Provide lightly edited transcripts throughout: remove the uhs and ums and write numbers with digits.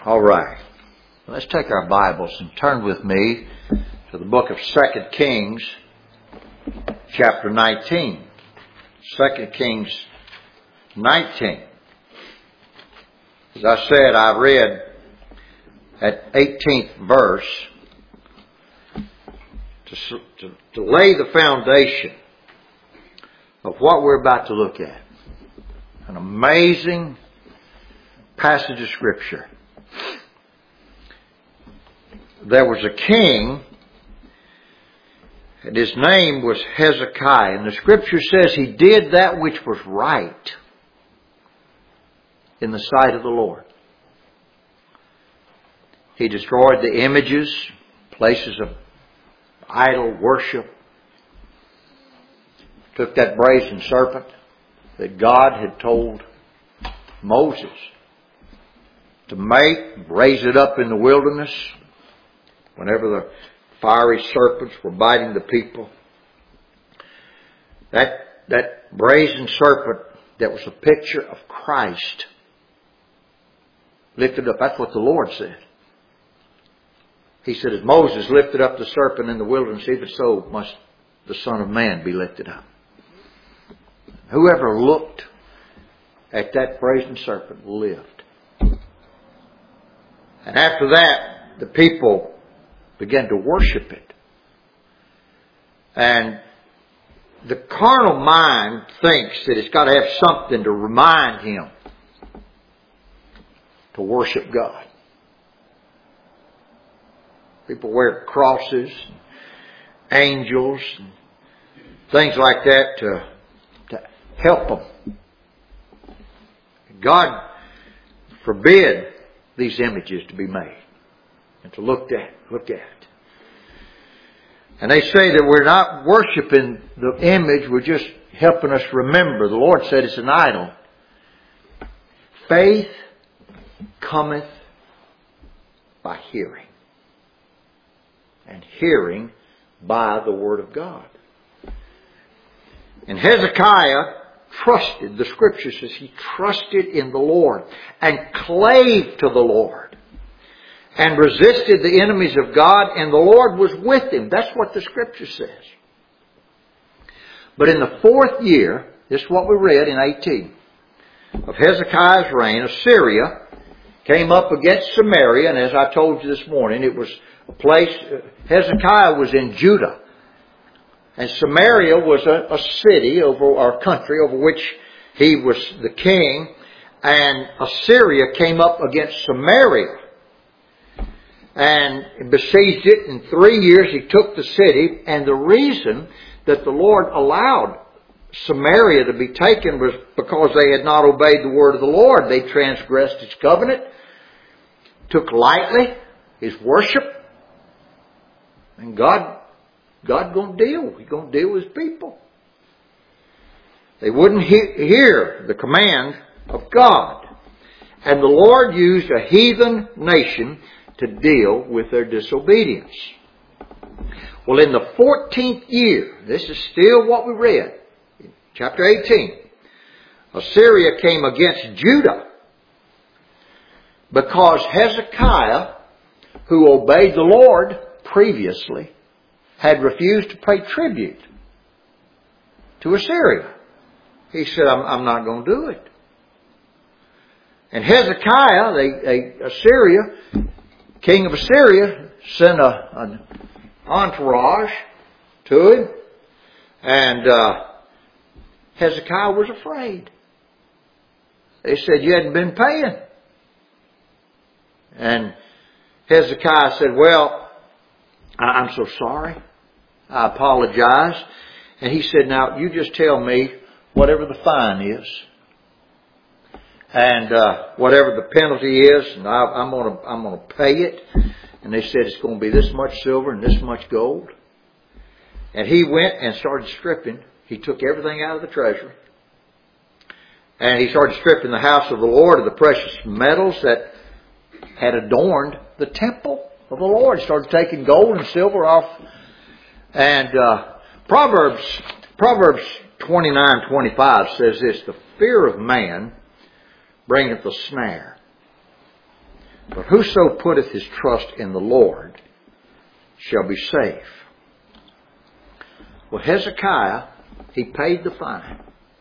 All right. Let's take our Bibles and turn with me to the book of 2 Kings, chapter 19. 2 Kings 19. As I said, I read at 18th verse to lay the foundation of what we're about to look at. An amazing passage of Scripture. There was a king, and his name was Hezekiah. And the Scripture says he did that which was right in the sight of the Lord. He destroyed the images, places of idol worship. Took that brazen serpent that God had told Moses to make, raise it up in the wilderness whenever the fiery serpents were biting the people. That brazen serpent that was a picture of Christ lifted up. That's what the Lord said. He said, as Moses lifted up the serpent in the wilderness, even so must the Son of Man be lifted up. Whoever looked at that brazen serpent lived. And after that, the people began to worship it. And the carnal mind thinks that it's got to have something to remind him to worship God. People wear crosses, angels, and things like that to help them. God forbid these images to be made and to look at. And they say that we're not worshiping the image, we're just helping us remember. The Lord said it's an idol. Faith cometh by hearing, and hearing by the Word of God. And Hezekiah trusted, the Scripture says he trusted in the Lord and clave to the Lord and resisted the enemies of God, and the Lord was with him. That's what the Scripture says. But in the 4th year, this is what we read in 18, of Hezekiah's reign, Assyria came up against Samaria, and as I told you this morning, it was a place, Hezekiah was in Judah. And Samaria was a city or country over which he was the king. And Assyria came up against Samaria and besieged it. In 3 years he took the city. And the reason that the Lord allowed Samaria to be taken was because they had not obeyed the word of the Lord. They transgressed His covenant, took lightly His worship. And God's going to deal. He's going to deal with His people. They wouldn't hear the command of God. And the Lord used a heathen nation to deal with their disobedience. Well, in the 14th year, this is still what we read, in chapter 18, Assyria came against Judah because Hezekiah, who obeyed the Lord previously, had refused to pay tribute to Assyria. He said, I'm not going to do it. And Hezekiah, Assyria, king of Assyria, sent an entourage to him. And Hezekiah was afraid. They said, you hadn't been paying. And Hezekiah said, well, I'm so sorry. I apologize. And he said, now you just tell me whatever the fine is. And whatever the penalty is, and I'm going to pay it. And they said it's going to be this much silver and this much gold. And he went and started stripping. He took everything out of the treasury. And he started stripping the house of the Lord of the precious metals that had adorned the temple of the Lord. He started taking gold and silver off. And Proverbs 29:25 says this, the fear of man bringeth a snare, But whoso putteth his trust in the Lord shall be safe. Well, Hezekiah, he paid the fine.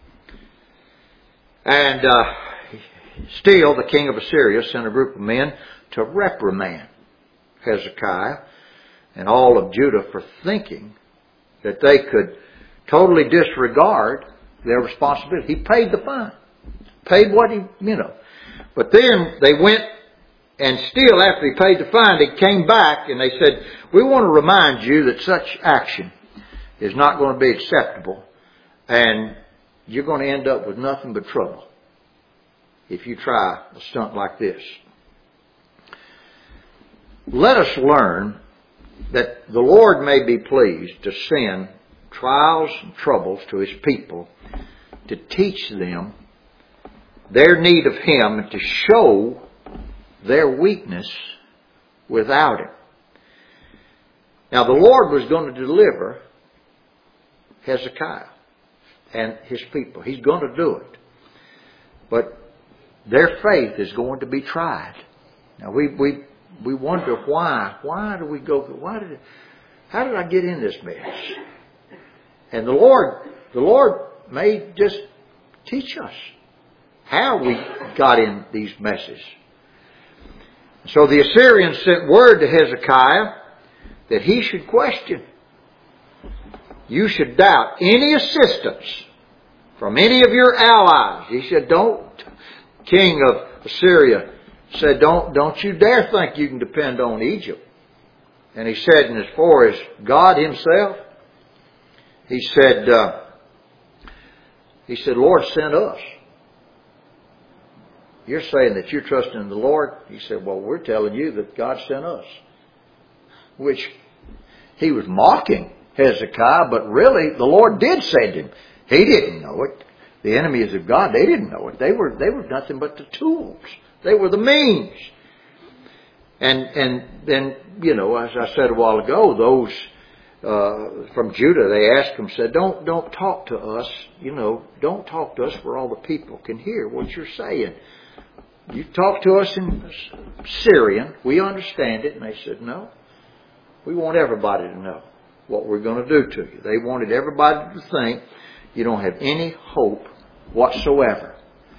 And still the king of Assyria sent a group of men to reprimand Hezekiah and all of Judah for thinking that they could totally disregard their responsibility. He paid the fine. Paid what he, But then they went, and still after he paid the fine, they came back and they said, we want to remind you that such action is not going to be acceptable, and you're going to end up with nothing but trouble if you try a stunt like this. Let us learn that the Lord may be pleased to send trials and troubles to His people to teach them their need of Him and to show their weakness without Him. Now the Lord was going to deliver Hezekiah and his people. He's going to do it. But their faith is going to be tried. Now we wonder why. Why do we go? How did I get in this mess? And the Lord may just teach us how we got in these messes. So the Assyrians sent word to Hezekiah that he should question. You should doubt any assistance from any of your allies. He said, King of Assyria said, don't you dare think you can depend on Egypt. And he said, and as far as God Himself, he said, Lord sent us. You're saying that you're trusting in the Lord. He said, well, we're telling you that God sent us. Which he was mocking Hezekiah, but really the Lord did send him. He didn't know it. The enemies of God, they didn't know it. They were nothing but the tools. They were the means. And then, as I said a while ago, those from Judah, they asked him, said, don't talk to us, don't talk to us where all the people can hear what you're saying. You talk to us in Syrian, we understand it. And they said, no, we want everybody to know what we're going to do to you. They wanted everybody to think you don't have any hope whatsoever.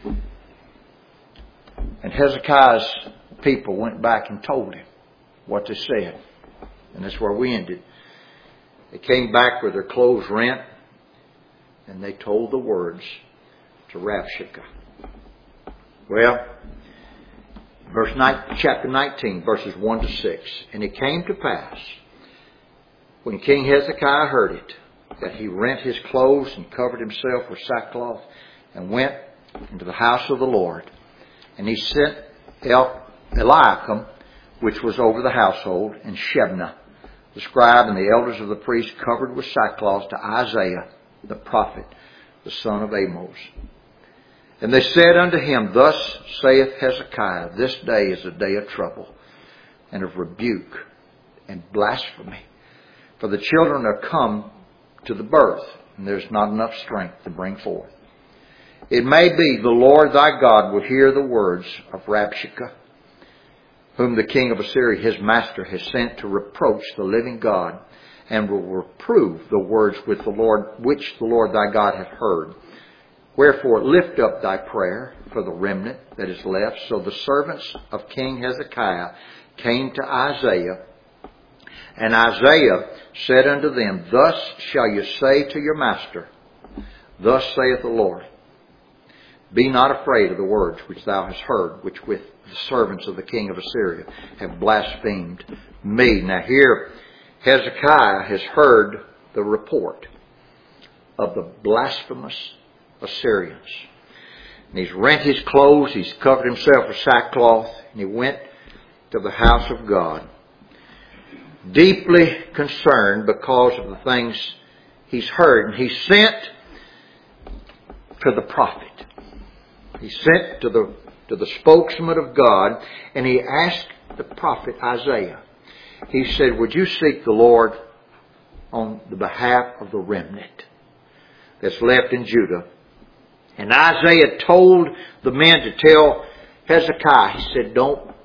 And Hezekiah's people went back and told him what they said. And that's where we ended. They came back with their clothes rent, and they told the words to Rabshakeh. Well, chapter 19, verses 1 to 6. And it came to pass, when King Hezekiah heard it, that he rent his clothes and covered himself with sackcloth and went into the house of the Lord. And he sent Eliakim, which was over the household, and Shebna, the scribe, and the elders of the priests, covered with sackcloth, to Isaiah the prophet, the son of Amos. And they said unto him, Thus saith Hezekiah, this day is a day of trouble, and of rebuke, and blasphemy. For the children are come to the birth, and there's not enough strength to bring forth. It may be the Lord thy God will hear the words of Rabshakeh, whom the king of Assyria, his master, has sent to reproach the living God, and will reprove the words which the Lord thy God hath heard. Wherefore lift up thy prayer for the remnant that is left. So the servants of King Hezekiah came to Isaiah, and Isaiah said unto them, Thus shall you say to your master, Thus saith the Lord, Be not afraid of the words which thou hast heard, which with the servants of the king of Assyria have blasphemed me. Now here Hezekiah has heard the report of the blasphemous Assyrians. And he's rent his clothes, he's covered himself with sackcloth, and he went to the house of God, deeply concerned because of the things he's heard. And he sent to the prophet. He sent to the spokesman of God, and he asked the prophet Isaiah. He said, Would you seek the Lord on the behalf of the remnant that's left in Judah? And Isaiah told the men to tell Hezekiah, he said, Don't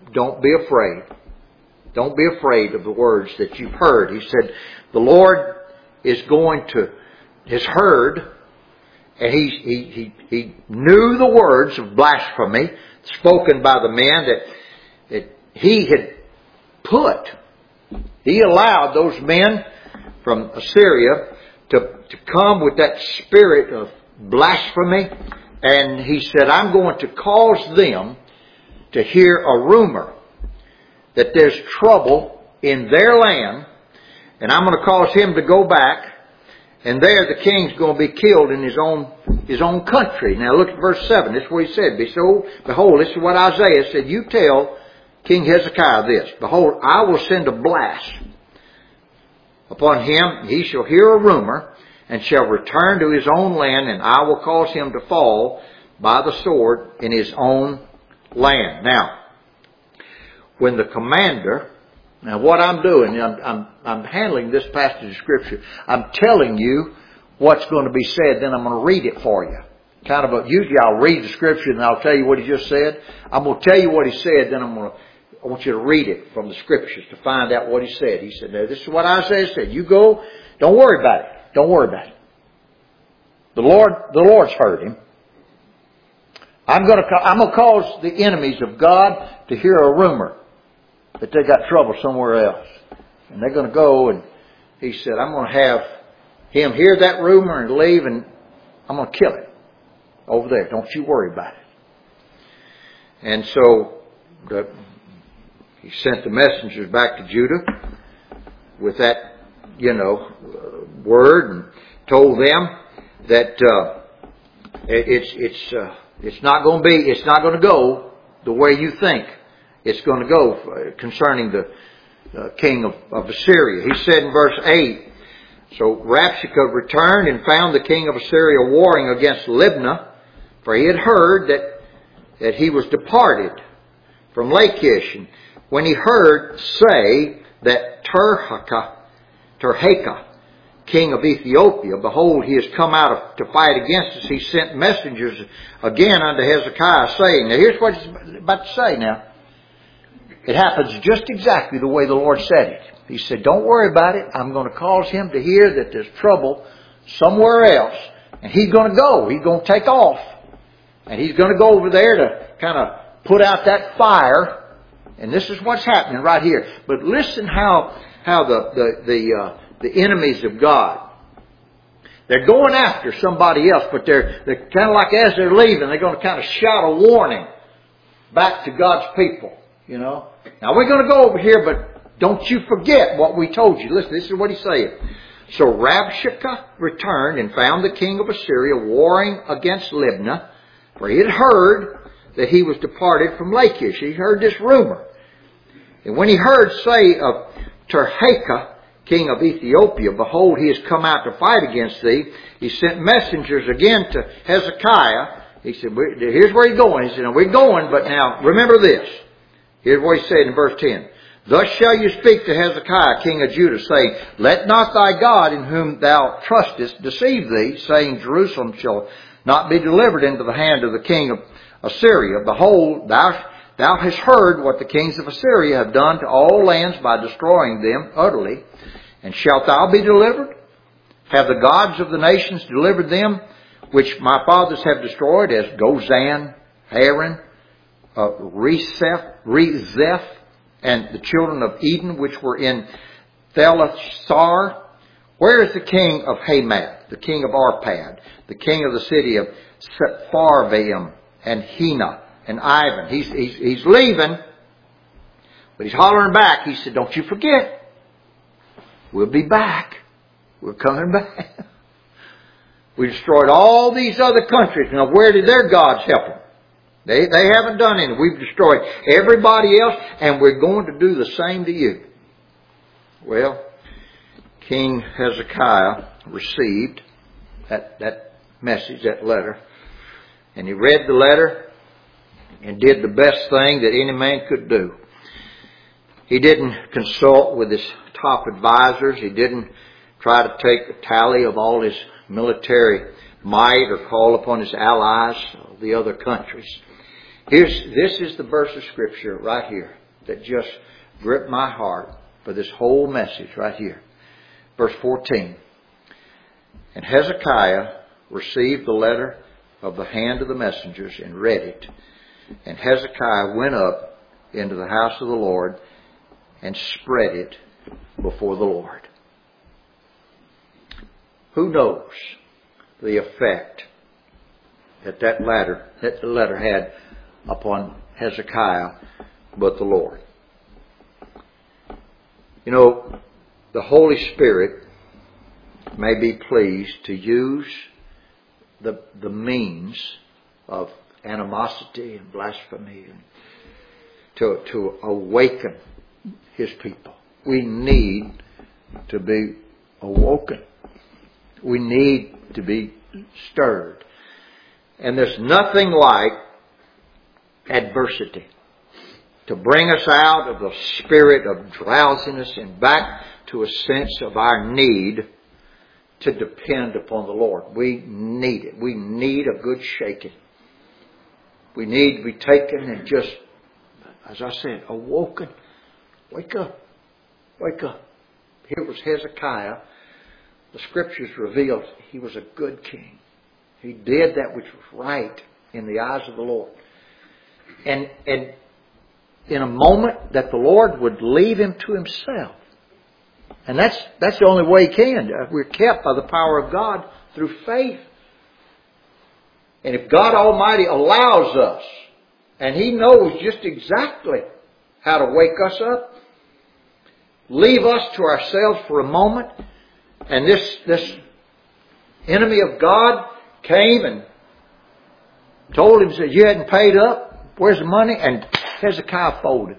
don't be afraid. Don't be afraid of the words that you've heard. He said, the Lord is has heard, and he knew the words of blasphemy spoken by the man that he had put. He allowed those men from Assyria to come with that spirit of blasphemy, and he said, I'm going to cause them to hear a rumor that there's trouble in their land, and I'm going to cause him to go back, and there the king's going to be killed in his own country. Now look at verse 7. This is what he said. Behold, this is what Isaiah said. You tell King Hezekiah this. Behold, I will send a blast upon him. He shall hear a rumor and shall return to his own land, and I will cause him to fall by the sword in his own land. Now, when the commander, now what I'm doing, I'm handling this passage of Scripture. I'm telling you what's going to be said, then I'm going to read it for you. Usually I'll read the Scripture and I'll tell you what he just said. I'm going to tell you what he said, then I want you to read it from the Scriptures to find out what he said. He said, now this is what Isaiah said. You go, don't worry about it. Don't worry about it. The Lord's heard him. I'm going to cause the enemies of God to hear a rumor that they got trouble somewhere else. And they're going to go, and he said, I'm going to have him hear that rumor and leave, and I'm going to kill him over there. Don't you worry about it. And so he sent the messengers back to Judah with that, word, and told them that it's not going to go the way you think it's going to go concerning the king of Assyria. He said in verse 8, so Rabshakeh returned and found the king of Assyria warring against Libnah, for he had heard that he was departed from Lachish. And when he heard say that Tirhakah, king of Ethiopia, behold, he has come out to fight against us, he sent messengers again unto Hezekiah, saying, now here's what he's about to say now. It happens just exactly the way the Lord said it. He said, don't worry about it. I'm going to cause him to hear that there's trouble somewhere else. And he's going to go. He's going to take off. And he's going to go over there to kind of put out that fire. And this is what's happening right here. But listen how the enemies of God, they're going after somebody else, but they're kind of like as they're leaving, they're going to kind of shout a warning back to God's people. Now we're going to go over here, but don't you forget what we told you. Listen, this is what he's saying. So Rabshakeh returned and found the king of Assyria warring against Libnah, for he had heard that he was departed from Lachish. He heard this rumor. And when he heard say of Tirhakah, king of Ethiopia, behold, he has come out to fight against thee, he sent messengers again to Hezekiah. He said, here's where he's going. He said, now we're going, but now remember this. Here's what he said in verse 10. Thus shall you speak to Hezekiah, king of Judah, saying, let not thy God in whom thou trustest deceive thee, saying, Jerusalem shall not be delivered into the hand of the king of Assyria. Behold, thou hast heard what the kings of Assyria have done to all lands by destroying them utterly. And shalt thou be delivered? Have the gods of the nations delivered them, which my fathers have destroyed, as Gozan, Haran, Rezeph, and the children of Eden, which were in Thelashsar? Where is the king of Hamath, the king of Arpad, the king of the city of Sepharvaim, and Hena, and Ivan? He's leaving, but he's hollering back. He said, don't you forget, we'll be back. We're coming back. We destroyed all these other countries. Now, where did their gods help them? They haven't done any. We've destroyed everybody else, and we're going to do the same to you. Well, King Hezekiah received that message, that letter, and he read the letter and did the best thing that any man could do. He didn't consult with his top advisors. He didn't try to take a tally of all his military might or call upon his allies, the other countries. This is the verse of Scripture right here. that just gripped my heart for this whole message right here. Verse 14. And Hezekiah received the letter of the hand of the messengers and read it. And Hezekiah went up into the house of the Lord and spread it before the Lord. Who knows the effect that letter had upon Hezekiah but the Lord? You know, the Holy Spirit may be pleased to use the means of animosity and blasphemy and to awaken His people. We need to be awoken. We need to be stirred. And there's nothing like adversity to bring us out of the spirit of drowsiness and back to a sense of our need to depend upon the Lord. We need it. We need a good shaking. We need to be taken and just, as I said, awoken. Wake up. Wake up. Here was Hezekiah. The Scriptures revealed he was a good king. He did that which was right in the eyes of the Lord. And in a moment that the Lord would leave him to himself. And that's the only way He can. We're kept by the power of God through faith. And if God Almighty allows us, and He knows just exactly how to wake us up, leave us to ourselves for a moment, and this enemy of God came and told him, said, you hadn't paid up, where's the money? And Hezekiah folded.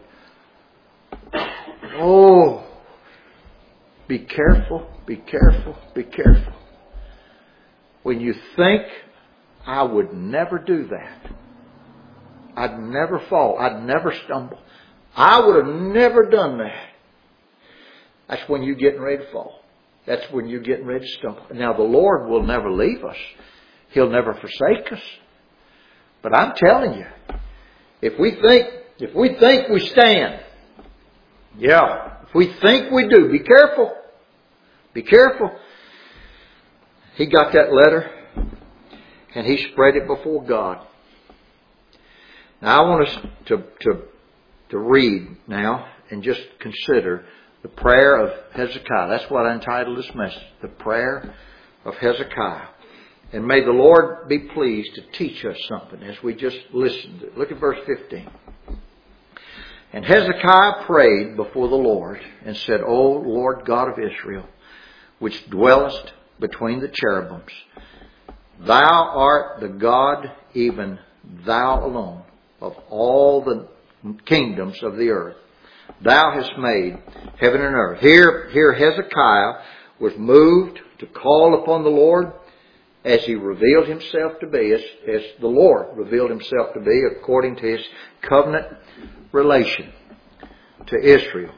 Oh, be careful, be careful, be careful. When you think, I would never do that. I'd never fall. I'd never stumble. I would have never done that. That's when you're getting ready to fall. That's when you're getting ready to stumble. Now the Lord will never leave us. He'll never forsake us. But I'm telling you, if we think we stand, if we think we do, be careful. Be careful. He got that letter and he spread it before God. Now I want us to read now and just consider the prayer of Hezekiah. That's what I entitled this message, the prayer of Hezekiah. And may the Lord be pleased to teach us something as we just listened. Look at verse 15. And Hezekiah prayed before the Lord and said, O Lord God of Israel, which dwellest between the cherubims, Thou art the God, even Thou alone, of all the kingdoms of the earth. Thou hast made heaven and earth. Here Hezekiah was moved to call upon the Lord as He revealed Himself to be, as the Lord revealed Himself to be according to His covenant relation to Israel.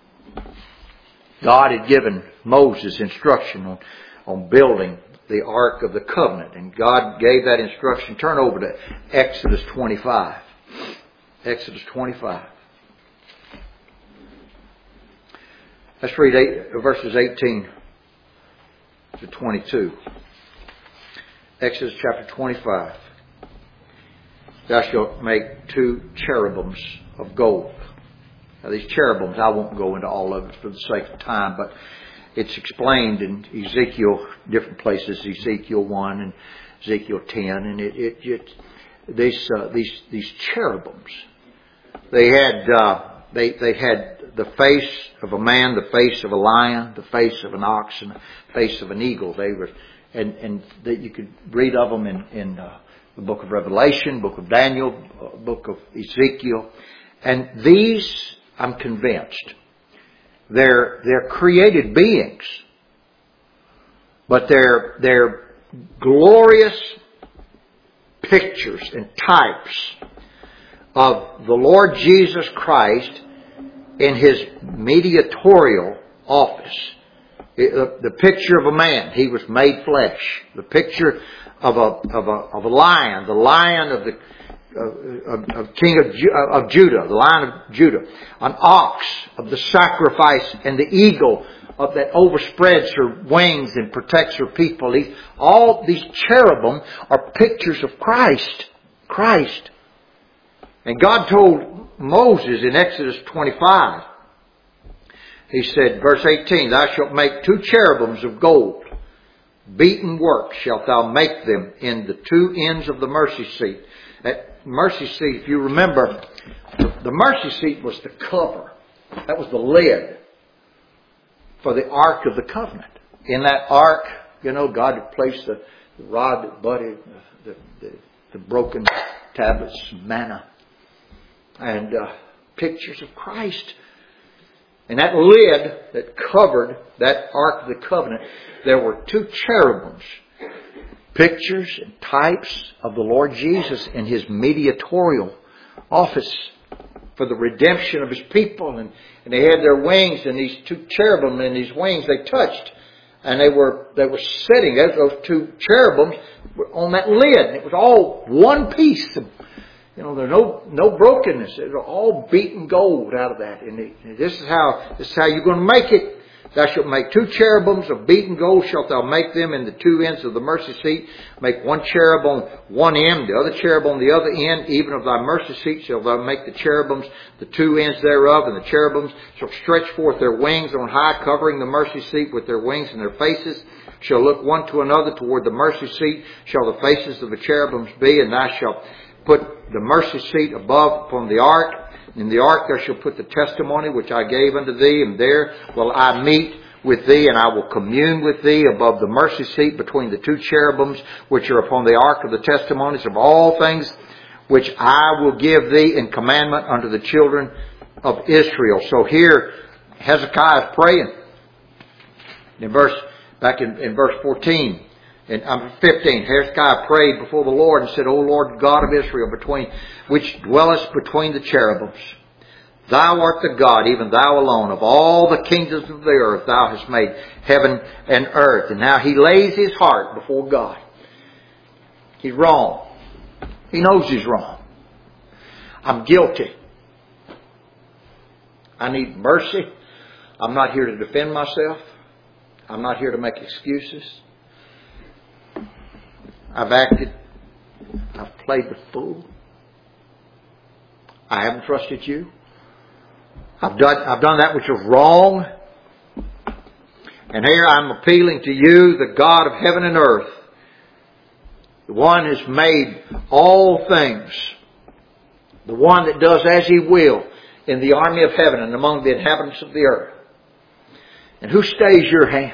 God had given Moses instruction on building the Ark of the Covenant, and God gave that instruction. Turn over to Exodus 25. Exodus 25. Let's read verses 18 to 22. Exodus chapter 25. Thou shalt make 2 cherubims of gold. Now these cherubims, I won't go into all of it for the sake of time, but it's explained in Ezekiel, different places, Ezekiel 1 and Ezekiel 10, and these cherubims, they had the face of a man, the face of a lion, the face of an ox, and the face of an eagle. They were, and that you could read of them in the book of Revelation, book of Daniel, book of Ezekiel, and these, I'm convinced, they're created beings, but they're glorious pictures and types of the Lord Jesus Christ in His mediatorial office. The picture of a man, He was made flesh. The picture of a lion, the lion of Judah, the Lion of Judah, an ox of the sacrifice, and the eagle that overspreads her wings and protects her people. All these cherubim are pictures of Christ. Christ. And God told Moses in Exodus 25, He said, verse 18, Thou shalt make 2 cherubims of gold. Beaten work shalt thou make them in the 2 ends of the mercy seat. That mercy seat, if you remember, the mercy seat was the cover. That was the lid for the Ark of the Covenant. In that Ark, God had placed the rod that budded, the broken tablets, manna, and pictures of Christ. And that lid that covered that Ark of the Covenant, there were 2 cherubims, pictures and types of the Lord Jesus in His mediatorial office for the redemption of His people. And they had their wings, and these 2 cherubim and these wings, they touched. And they were sitting, those 2 cherubims were on that lid. And it was all one piece. There's no brokenness. It's all beaten gold out of that. And this is how you're going to make it. Thou shalt make 2 cherubims of beaten gold. Shalt thou make them in the 2 ends of the mercy seat. Make 1 cherub on one end, the other cherub on the other end. Even of thy mercy seat shalt thou make the cherubims, the 2 ends thereof. And the cherubims shall stretch forth their wings on high, covering the mercy seat with their wings and their faces. Shall look one to another toward the mercy seat. Shall the faces of the cherubims be, and thou shalt put the mercy seat above upon the ark. In the ark thou shalt put the testimony which I gave unto thee, and there will I meet with thee, and I will commune with thee above the mercy seat between the 2 cherubims which are upon the ark of the testimonies of all things which I will give thee in commandment unto the children of Israel. So here Hezekiah is praying. Back in verse 14. In 15, Hezekiah prayed before the Lord and said, O Lord God of Israel, which dwellest between the cherubims, Thou art the God, even Thou alone, of all the kingdoms of the earth. Thou hast made heaven and earth. And now he lays his heart before God. He's wrong. He knows he's wrong. I'm guilty. I need mercy. I'm not here to defend myself. I'm not here to make excuses. I've acted. I've played the fool. I haven't trusted you. I've done that which was wrong. And here I'm appealing to you, the God of heaven and earth. The one who has made all things. The one that does as He will in the army of heaven and among the inhabitants of the earth. And who stays your hand?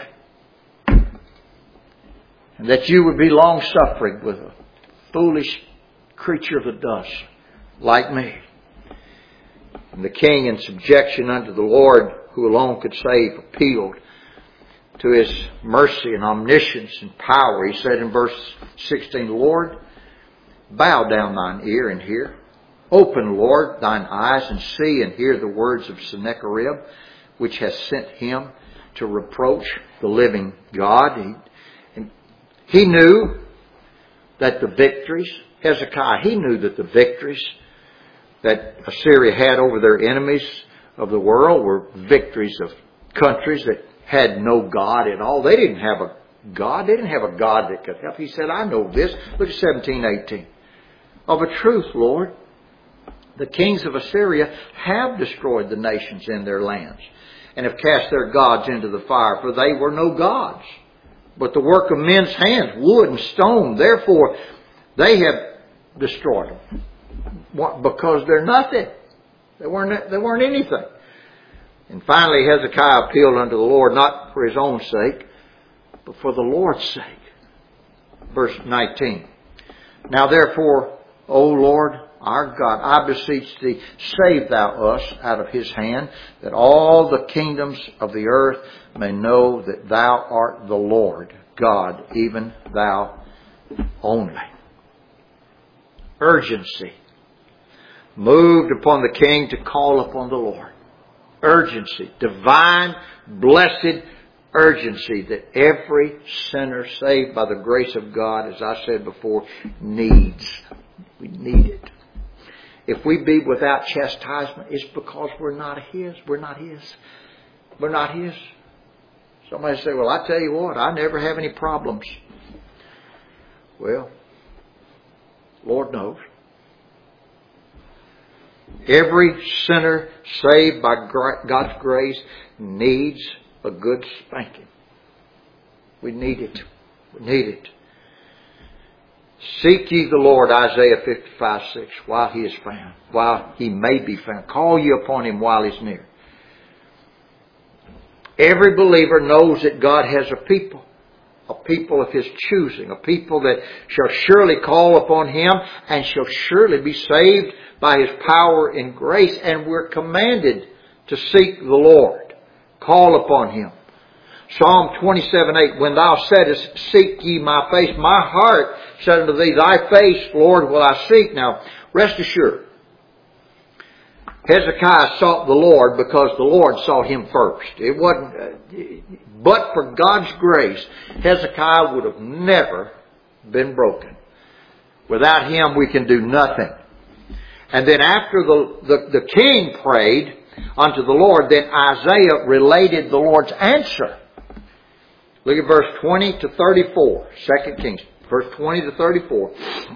And that you would be long-suffering with a foolish creature of the dust like me. And the king, in subjection unto the Lord, who alone could save, appealed to His mercy and omniscience and power. He said in verse 16, Lord, bow down thine ear and hear. Open, Lord, thine eyes and see and hear the words of Sennacherib, which has sent him to reproach the living God. He knew that the victories, Hezekiah, he knew that the victories that Assyria had over their enemies of the world were victories of countries that had no God at all. They didn't have a God. They didn't have a God that could help. He said, I know this. Look at 17:18. Of a truth, Lord, the kings of Assyria have destroyed the nations in their lands and have cast their gods into the fire, for they were no gods, but the work of men's hands, wood and stone. Therefore, they have destroyed them. Because they're nothing. They weren't anything. And finally, Hezekiah appealed unto the Lord, not for his own sake, but for the Lord's sake. Verse 19. Now therefore, O Lord, our God, I beseech Thee, save Thou us out of his hand, that all the kingdoms of the earth may know that Thou art the Lord, God, even Thou only. Urgency moved upon the king to call upon the Lord. Urgency, divine, blessed urgency that every sinner saved by the grace of God, as I said before, needs. We need it. if we be without chastisement, it's because we're not His. We're not His. We're not His. Somebody say, well, I tell you what, I never have any problems. Well, Lord knows. Every sinner saved by God's grace needs a good spanking. We need it. We need it. Seek ye the Lord, Isaiah 55:6, while He is found, while He may be found. Call ye upon Him while He's near. Every believer knows that God has a people of His choosing, a people that shall surely call upon Him and shall surely be saved by His power and grace. And we're commanded to seek the Lord. Call upon Him. Psalm 27:8, when thou saidest, seek ye my face, my heart said unto thee, thy face, Lord, will I seek. Now, rest assured, Hezekiah sought the Lord because the Lord sought him first. It wasn't, but for God's grace, Hezekiah would have never been broken. Without him, we can do nothing. And then after the king prayed unto the Lord, then Isaiah related the Lord's answer. Look at verse 20 to 34, 2 Kings, verse 20 to 34,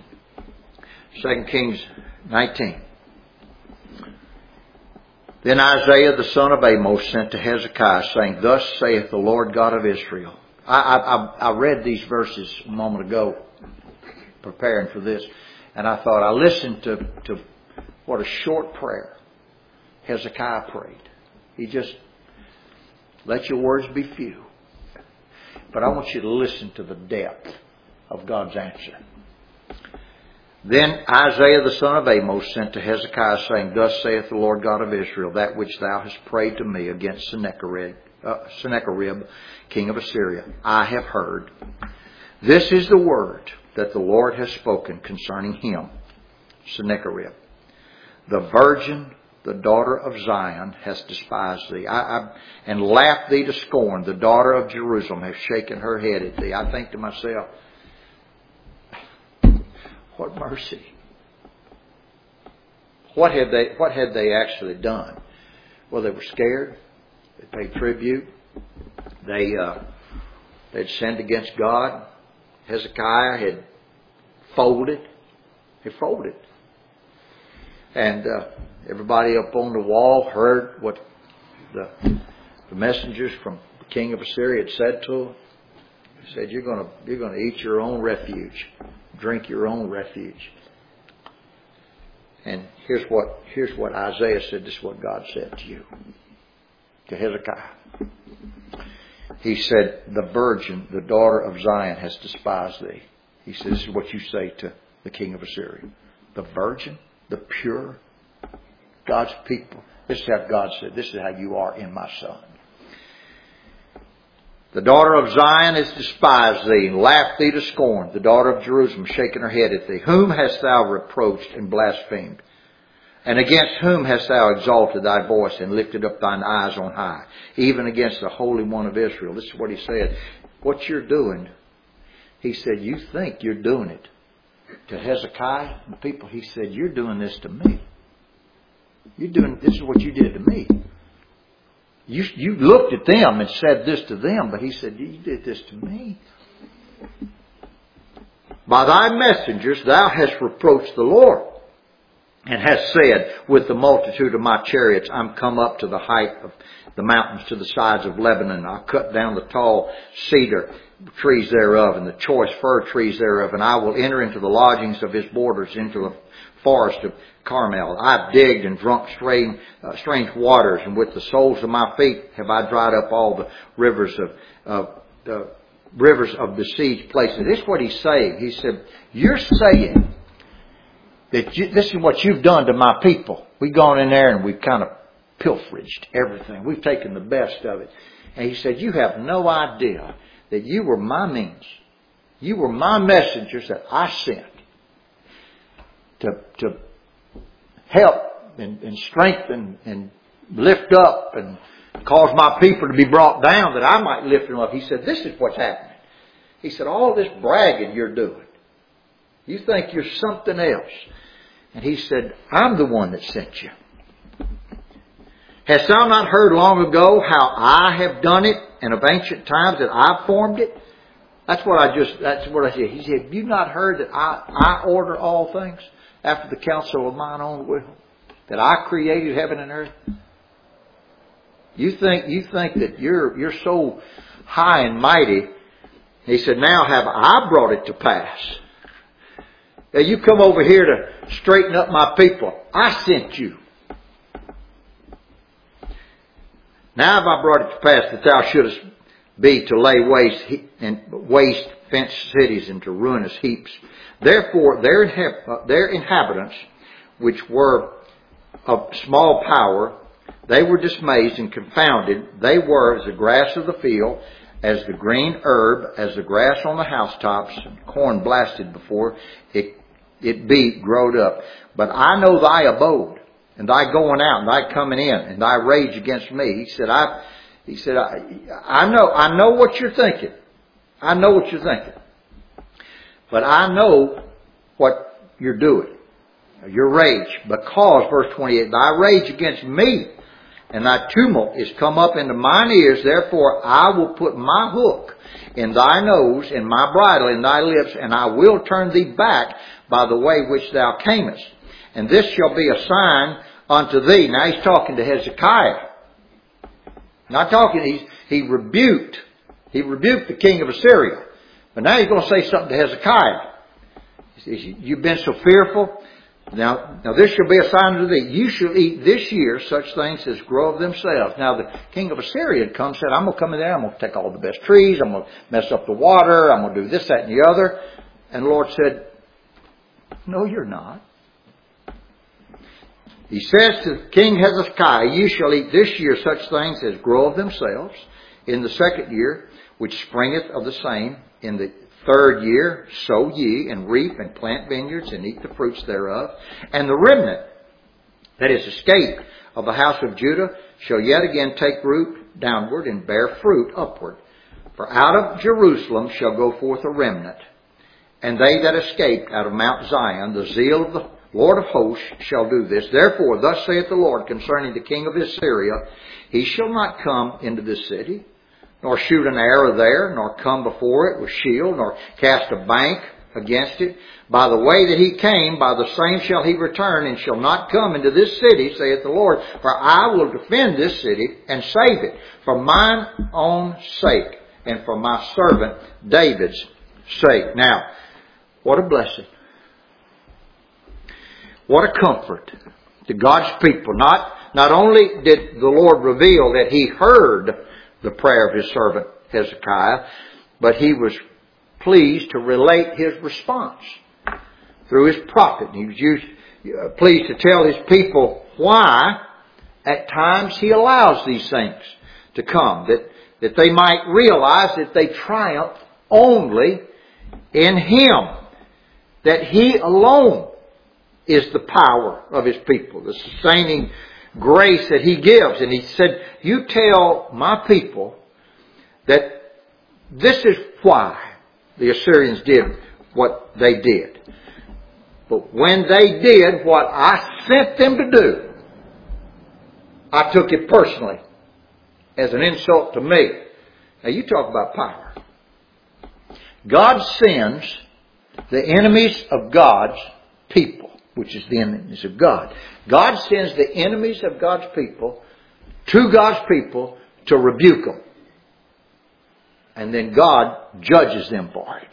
2 Kings 19. Then Isaiah the son of Amos sent to Hezekiah, saying, thus saith the Lord God of Israel. I read these verses a moment ago, preparing for this, and I thought, I listened to what a short prayer Hezekiah prayed. He just, let your words be few. But I want you to listen to the depth of God's answer. Then Isaiah the son of Amos sent to Hezekiah, saying, thus saith the Lord God of Israel, that which thou hast prayed to me against Sennacherib, king of Assyria, I have heard. This is the word that the Lord has spoken concerning him, Sennacherib. The virgin, the daughter of Zion, has despised thee, and laughed thee to scorn. The daughter of Jerusalem has shaken her head at thee. I think to myself, what mercy. What had they actually done? Well, they were scared. They paid tribute. They'd sinned against God. Hezekiah had folded. He folded. And everybody up on the wall heard what the messengers from the king of Assyria had said to him. He said, you're going to eat your own refuge. Drink your own refuge. And here's what Isaiah said. This is what God said to you, to Hezekiah. He said, the virgin, the daughter of Zion, has despised thee. He said, this is what you say to the king of Assyria. The virgin, the pure, God's people. This is how God said, this is how you are in my son. The daughter of Zion has despised thee and laughed thee to scorn. The daughter of Jerusalem shaken her head at thee. Whom hast thou reproached and blasphemed? And against whom hast thou exalted thy voice and lifted up thine eyes on high? Even against the Holy One of Israel. This is what he said. What you're doing, he said, you think you're doing it to Hezekiah and the people. He said, you're doing this to me. This is what you did to me. You looked at them and said this to them, but he said, you did this to me. By thy messengers thou hast reproached the Lord, and hast said, with the multitude of my chariots, I'm come up to the height of the mountains, to the sides of Lebanon. I cut down the tall cedar trees thereof, and the choice fir trees thereof, and I will enter into the lodgings of his borders, into the forest of Carmel. I've digged and drunk strange waters, and with the soles of my feet have I dried up all the rivers of besieged places. This is what he's saying. He said, you're saying that this is what you've done to my people. We've gone in there and we've kind of pilferaged everything. We've taken the best of it. And he said, you have no idea that you were my means. You were my messengers that I sent to help and strengthen and lift up and cause my people to be brought down that I might lift them up. He said, this is what's happening. He said, all this bragging you're doing, you think you're something else. And he said, I'm the one that sent you. Hast thou not heard long ago how I have done it, and of ancient times that I formed it? That's what I said. He said, have you not heard that I order all things after the counsel of mine own will? That I created heaven and earth? You think that you're so high and mighty. He said, now have I brought it to pass. Now you come over here to straighten up my people. I sent you. Now have I brought it to pass that thou shouldest be to lay waste fenced cities into ruinous heaps. Therefore their inhabitants, which were of small power, they were dismayed and confounded. They were as the grass of the field, as the green herb, as the grass on the housetops, and corn blasted before it be growed up. But I know thy abode, and thy going out, and thy coming in, and thy rage against me. He said, I know what you're thinking. I know what you're thinking. But I know what you're doing. Your rage, because, verse 28, thy rage against me and thy tumult is come up into mine ears. Therefore I will put my hook in thy nose and my bridle in thy lips, and I will turn thee back by the way which thou camest. And this shall be a sign unto thee. Now he's talking to Hezekiah. Not talking, he rebuked the king of Assyria. But now he's going to say something to Hezekiah. He says, you've been so fearful. Now this shall be a sign unto thee. You shall eat this year such things as grow of themselves. Now the king of Assyria had come and said, I'm going to come in there. I'm going to take all the best trees. I'm going to mess up the water. I'm going to do this, that, and the other. And the Lord said, no, you're not. He says to King Hezekiah, you shall eat this year such things as grow of themselves. In the second year, which springeth of the same, in the third year, sow ye, and reap, and plant vineyards, and eat the fruits thereof. And the remnant that is escaped of the house of Judah shall yet again take root downward, and bear fruit upward. For out of Jerusalem shall go forth a remnant. And they that escaped out of Mount Zion, the zeal of the Lord of hosts shall do this. Therefore, thus saith the Lord concerning the king of Assyria, he shall not come into this city, nor shoot an arrow there, nor come before it with shield, nor cast a bank against it. By the way that he came, by the same shall he return, and shall not come into this city, saith the Lord. For I will defend this city, and save it, for mine own sake, and for my servant David's sake. Now, what a blessing. What a comfort to God's people. Not only did the Lord reveal that he heard the prayer of his servant Hezekiah, but he was pleased to relate his response through his prophet. He was pleased to tell his people why at times he allows these things to come, that they might realize that they triumph only in him, that he alone is the power of his people, the sustaining grace that he gives. And he said, you tell my people that this is why the Assyrians did what they did. But when they did what I sent them to do, I took it personally as an insult to me. Now you talk about power. God sends the enemies of God's people, which is the enemies of God. God sends the enemies of God's people to God's people to rebuke them. And then God judges them for it.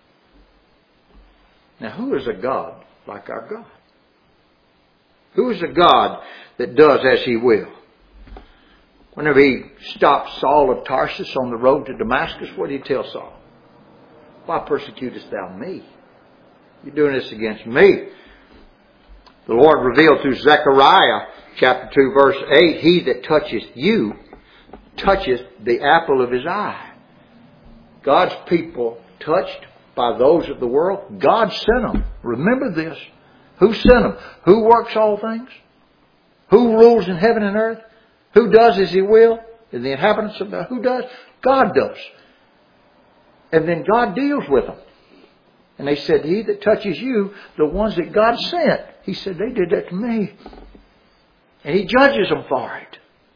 Now, who is a God like our God? Who is a God that does as he will? Whenever he stopped Saul of Tarsus on the road to Damascus, what did he tell Saul? Why persecutest thou me? You're doing this against me. The Lord revealed through Zechariah chapter 2 verse 8, he that toucheth you toucheth the apple of his eye. God's people touched by those of the world, God sent them. Remember this. Who sent them? Who works all things? Who rules in heaven and earth? Who does as he will? And the inhabitants of the who does? God does. And then God deals with them. And they said, he that touches you, the ones that God sent. He said, they did that to me. And He judges them for it.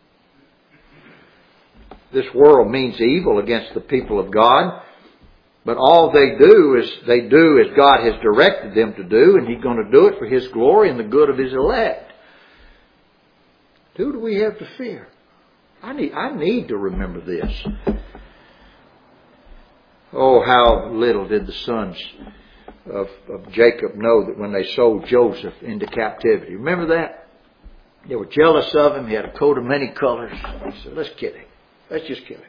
This world means evil against the people of God. But all they do as God has directed them to do. And He's going to do it for His glory and the good of His elect. Who do we have to fear? I need to remember this. Oh, how little did the sons of Jacob know that when they sold Joseph into captivity. Remember that? They were jealous of him. He had a coat of many colors. They said, let's kill him. Let's just kill him.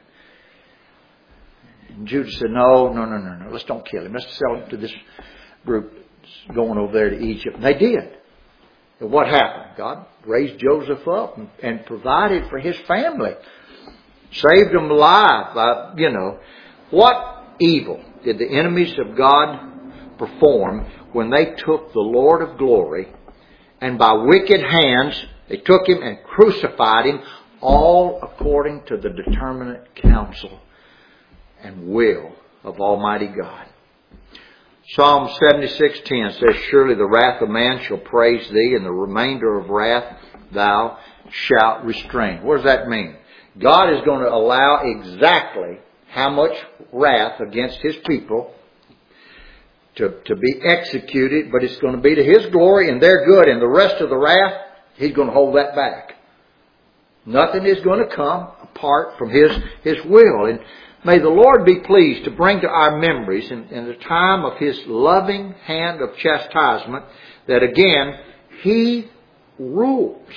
And Judah said, no. Let's don't kill him. Let's sell him to this group that's going over there to Egypt. And they did. And what happened? God raised Joseph up and provided for his family. Saved them alive. What evil did the enemies of God perform when they took the Lord of glory and by wicked hands they took Him and crucified Him, all according to the determinate counsel and will of Almighty God. Psalm 76:10 says, surely the wrath of man shall praise Thee, and the remainder of wrath Thou shalt restrain. What does that mean? God is going to allow exactly how much wrath against His people to be executed, but it's going to be to His glory and their good, and the rest of the wrath, He's going to hold that back. Nothing is going to come apart from His will. And may the Lord be pleased to bring to our memories in the time of His loving hand of chastisement that again, He rules.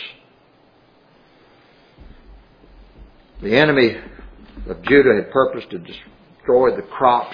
The enemy of Judah had purposed to destroy the crops,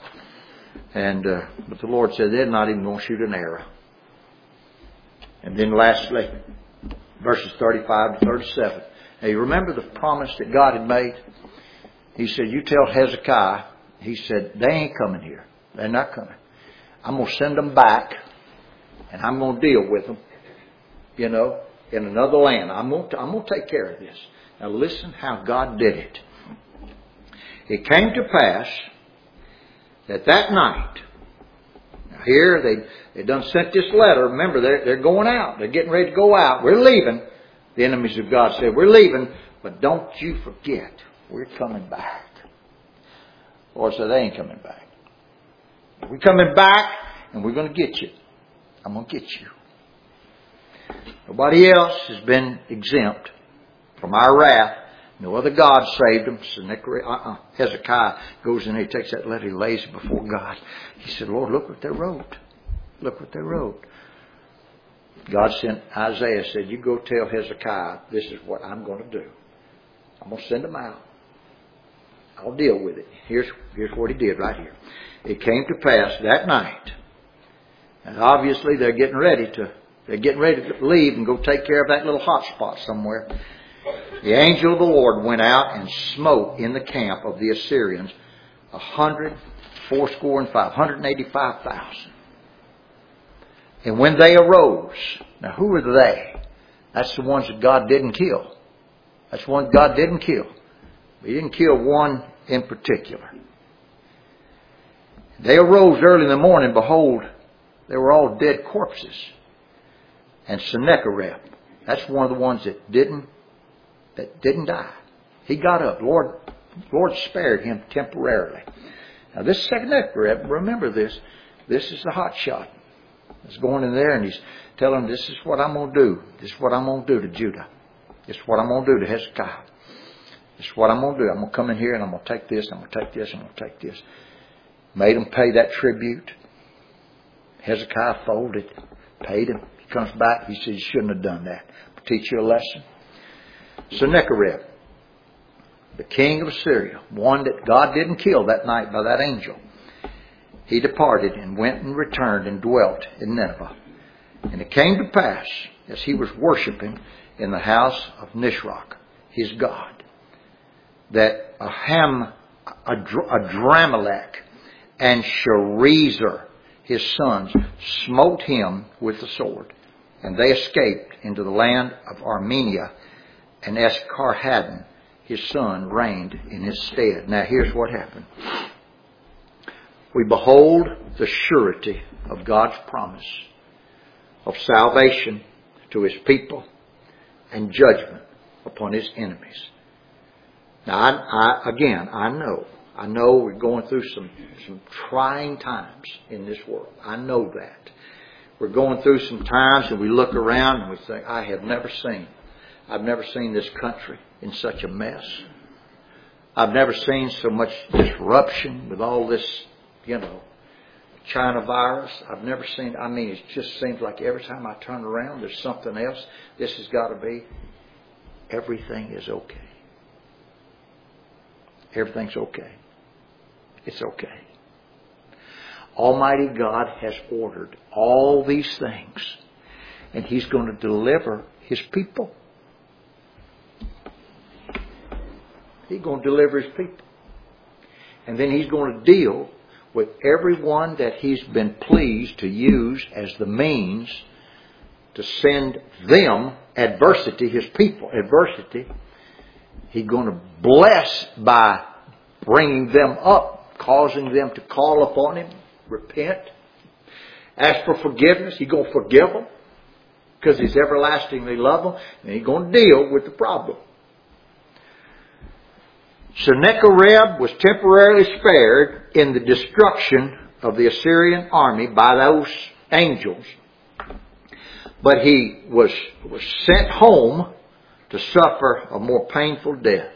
but the Lord said they're not even going to shoot an arrow. And then lastly, verses 35 to 37. Now you remember the promise that God had made? He said, you tell Hezekiah, He said, they ain't coming here. They're not coming. I'm going to send them back, and I'm going to deal with them, in another land. I'm going to take care of this. Now listen how God did it. It came to pass that night, now here they done sent this letter. Remember, they're going out. They're getting ready to go out. We're leaving. The enemies of God said, we're leaving, but don't you forget, we're coming back. The Lord said, they ain't coming back. We're coming back, and we're going to get you. I'm going to get you. Nobody else has been exempt from our wrath. No other God saved them. Hezekiah goes in there, he takes that letter, he lays it before God. He said, Lord, look what they wrote. Look what they wrote. God sent Isaiah, said, you go tell Hezekiah, this is what I'm going to do. I'm going to send them out. I'll deal with it. Here's what He did right here. It came to pass that night. And obviously they're getting ready to leave and go take care of that little hot spot somewhere. The angel of the Lord went out and smote in the camp of the Assyrians 185,000. And when they arose, now who are they? That's the ones that God didn't kill. That's one God didn't kill. He didn't kill one in particular. They arose early in the morning. Behold, they were all dead corpses. And Sennacherib, that's one of the ones that didn't die. He got up. Lord spared him temporarily. Now this Sennacherib, remember this. This is the hot shot. He's going in there and he's telling them, this is what I'm going to do. This is what I'm going to do to Judah. This is what I'm going to do to Hezekiah. This is what I'm going to do. I'm going to come in here and I'm going to take this, I'm going to take this, I'm going to take this. Made him pay that tribute. Hezekiah folded, paid him. He comes back, he says, you shouldn't have done that. I'll teach you a lesson. Sennacherib, the king of Assyria, one that God didn't kill that night by that angel, he departed and went and returned and dwelt in Nineveh. And it came to pass, as he was worshiping in the house of Nisroch, his god, that Adramelech and Sharezer, his sons, smote him with the sword. And they escaped into the land of Armenia, and Esarhaddon, his son, reigned in his stead. Now here's what happened. we behold the surety of God's promise of salvation to His people and judgment upon His enemies. Now, I know we're going through some trying times in this world. I know that. We're going through some times and we look around and we think, I've never seen this country in such a mess. I've never seen so much disruption with all this, China virus. I've never seen, it just seems like every time I turn around, there's something else. This has got to be. Everything is okay. Everything's okay. It's okay. Almighty God has ordered all these things, and He's going to deliver His people. He's going to deliver His people. And then He's going to deal with everyone that He's been pleased to use as the means to send them adversity, His people adversity. He's going to bless by bringing them up, causing them to call upon Him, repent, ask for forgiveness. He's going to forgive them because He's everlastingly love them, and He's going to deal with the problem. Sennacherib was temporarily spared in the destruction of the Assyrian army by those angels, but he was sent home to suffer a more painful death.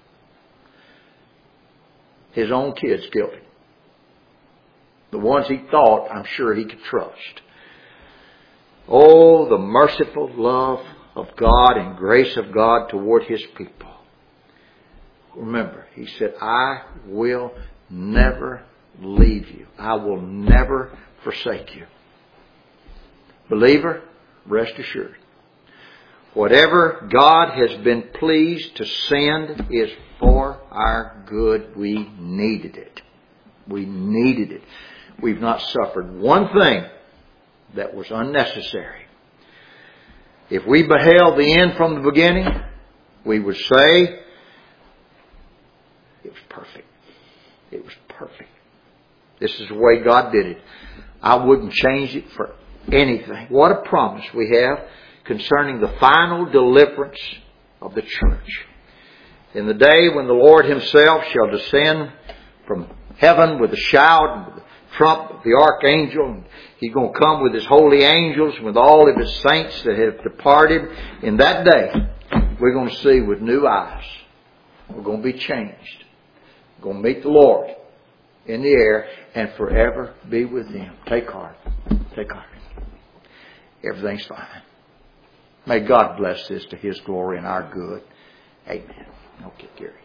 His own kids killed him. The ones he thought, I'm sure he could trust. Oh, the merciful love of God and grace of God toward His people. Remember, He said, I will never leave you. I will never forsake you. Believer, rest assured. Whatever God has been pleased to send is for our good. We needed it. We needed it. We've not suffered one thing that was unnecessary. If we beheld the end from the beginning, we would say, it was perfect. It was perfect. This is the way God did it. I wouldn't change it for anything. What a promise we have concerning the final deliverance of the church. In the day when the Lord Himself shall descend from heaven with a shout, with the trump of the archangel, and He's going to come with His holy angels, with all of His saints that have departed. In that day, we're going to see with new eyes. We're going to be changed. We're going to meet the Lord in the air and forever be with Him. Take heart. Take heart. Everything's fine. May God bless this to His glory and our good. Amen. Okay, Gary.